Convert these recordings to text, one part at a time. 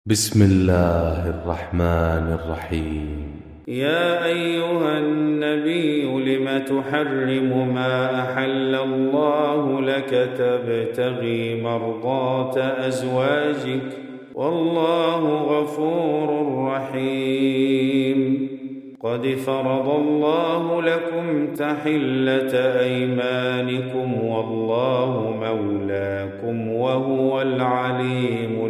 بسم الله الرحمن الرحيم. يا أيها النبي لم تحرم ما أحل الله لك تبتغي مرضات أزواجك والله غفور رحيم. قد فرض الله لكم تحلة أيمانكم والله مولاكم وهو العليم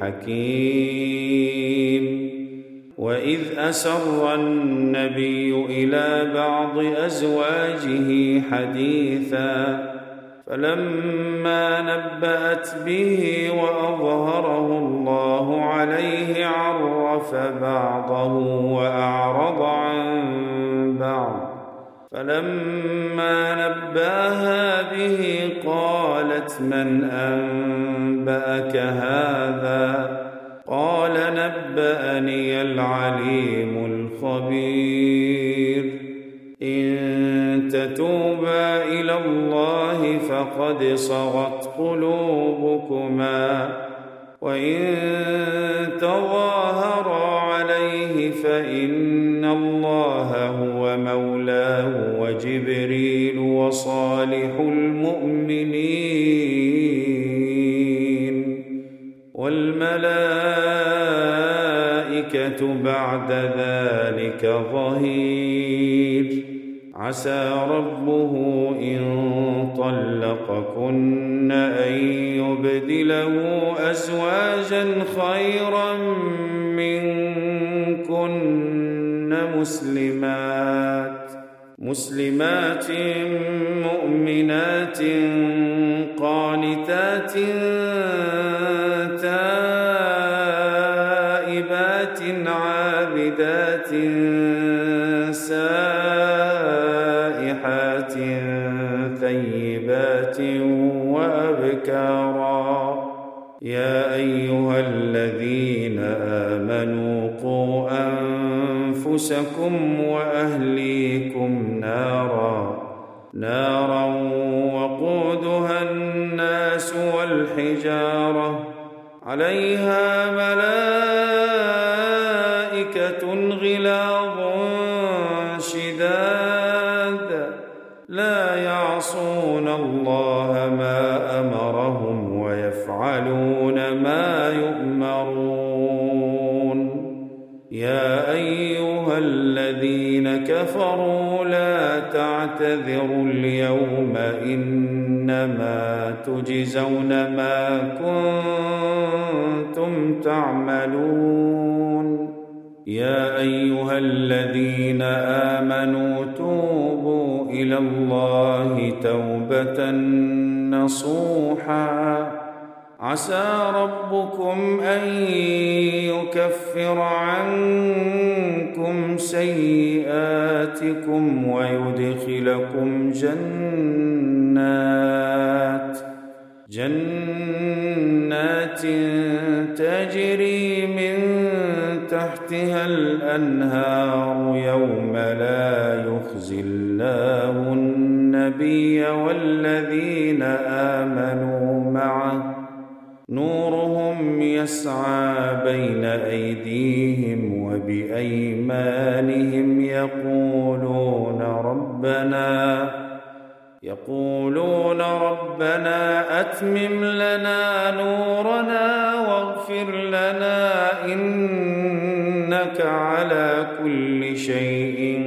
الحكيم. وإذ أسر النبي إلى بعض أزواجه حديثا فلما نبأت به وأظهره الله عليه عرف بعضه وأعرض عن بعض فلما نباها به قالت من أنبأك هذا قال نبأني العليم الخبير. إن تتوبا إلى الله فقد صغت قلوبكما وإن تظاهرا عليه فإن الله هو مولاه وجبريل وصالح المؤمنين والملائكة بعد ذلك ظهير. عسى ربه إن طلقكن أن يبدله أزواجا خيرا منكن مسلمات مؤمنات قانتات تائبات عابدات سائحات ثيبات وأبكارا. يا أيها الذين آمنوا قوا أنفسكم وأهليكم نارا وقودها الناس والحجارة عليها ملائكة غلاظ شداد لا يعصون الله ما أمرهم ويفعلون ما يؤمرون. يا أيها الذين كفروا لا تعتذروا اليوم إنما تجزون ما كنتم تعملون. يا أيها الذين آمنوا توبوا إلى الله توبة نصوحا عسى ربكم أن يكفر عنكم سيئاتكم ويدخلكم جنات تجري من تحتها الأنهار يوم لا يخزي الله النبي والذين آمنوا معه نورهم يسعى بين أيديهم وبأيمانهم يقولون ربنا أتمم لنا نورنا واغفر لنا إنك على كل شيء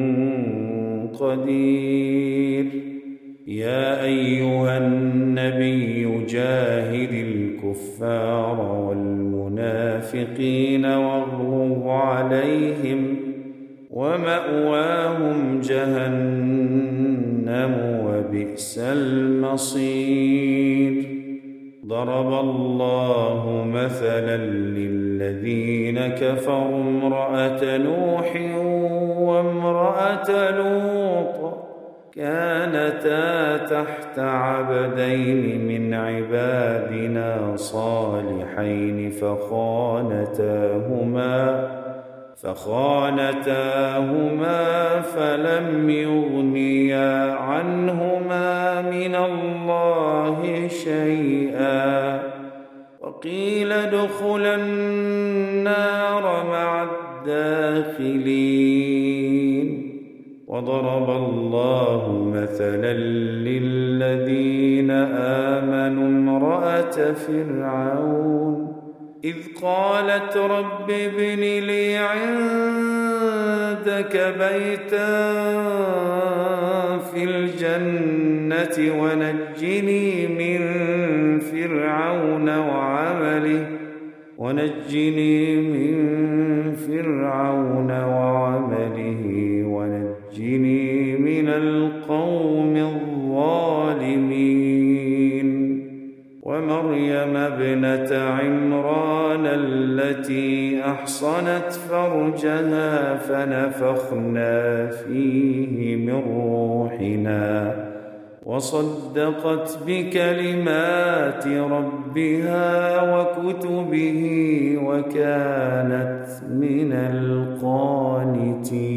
قدير. يا أيها النبي جاهد الكفار والمنافقين واغلظ عليهم ومأواهم جهنم وبئس المصير. ضرب الله مثلا للذين كفروا امرأة نوح وامرأة لوط كانتا تحت عبدين من عبادنا صالحين فخانتاهما فلم يغنيا عنهما من الله شيئا وقيل ادخلا النار مع الداخلين. وضرب الله مثلا للذين آمنوا امرأة فرعون إذ قالت رب ابن لي عندك بيتا في الجنة ونجني من فرعون وعمله ونجني من القوم الظالمين. ومريم ابنة عمران التي أحصنت فرجها فنفخنا فيه من روحنا وصدقت بكلمات ربها وكتبه وكانت من القانتين.